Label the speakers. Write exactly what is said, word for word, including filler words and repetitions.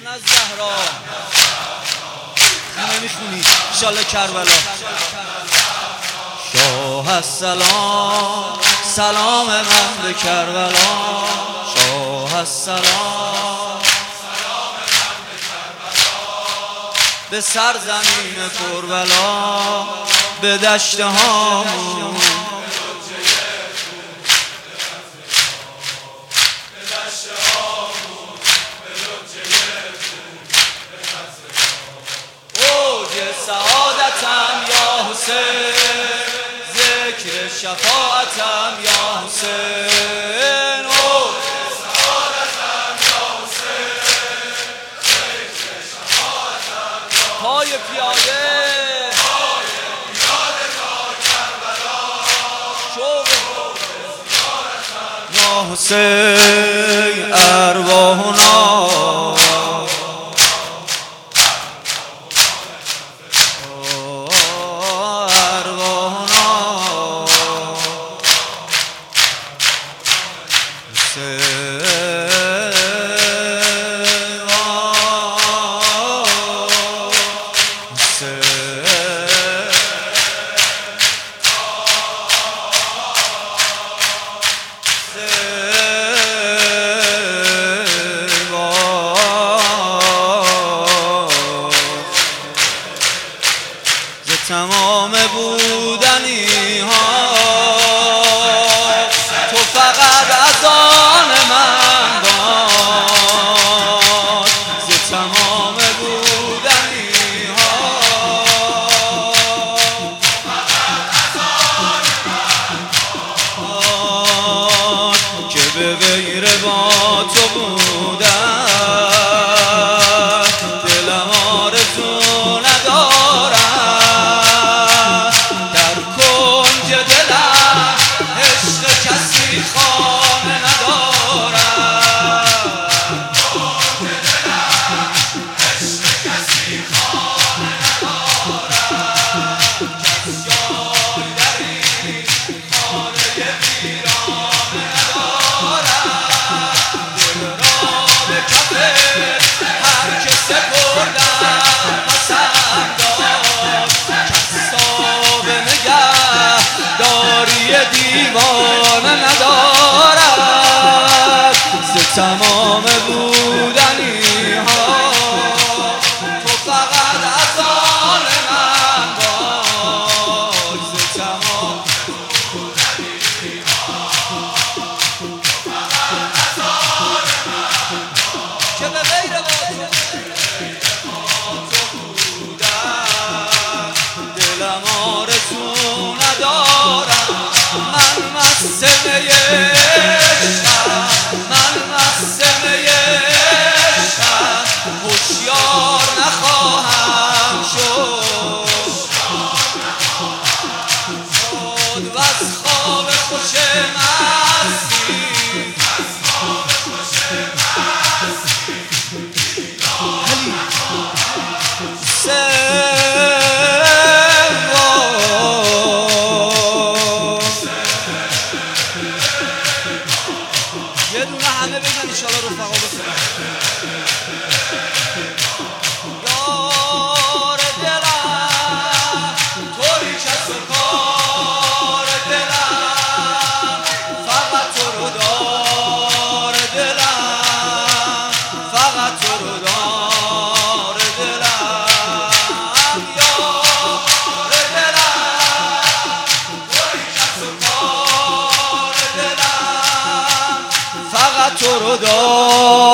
Speaker 1: از زهرا نمیخونی انشالله کربلا شاه السلام سلام من به کربلا شاه السلام سلام من به کربلا به سرزمین کربلا به دشت هامون سعادتم یا حسین ذکر شفاعتم یا حسین سعادتم یا حسین ذکر شفاعتم پای پیاده پای پیاده تا کربلا شوق زیارتم یا حسین ارواحنا تمام بودنی ها تو فقط از آن من باش ز تمام بودنی ها فقط از آن من باش که به غیر با تو بودن دلم آرزو ندارم دیوانه ندارد ز تمام بودنی ها تو فقط از آن من باش ز تمام بودنی ها تو فقط از آن من باش که به غیر با تو بودن دلم آرزو ندارم من مسئله عشقم من مسئله عشقم هوشیار نخواهم شد خود و از خواب خوش مستی از خواب خوش مستی یه دونه همه بگن انشالله رفقا بکنن یار دلم توی کس و کار دلم فقط تو رو دار دلم فقط تو رو دار دلم یار دلم توی کس و کار دلم فقط تو رو دار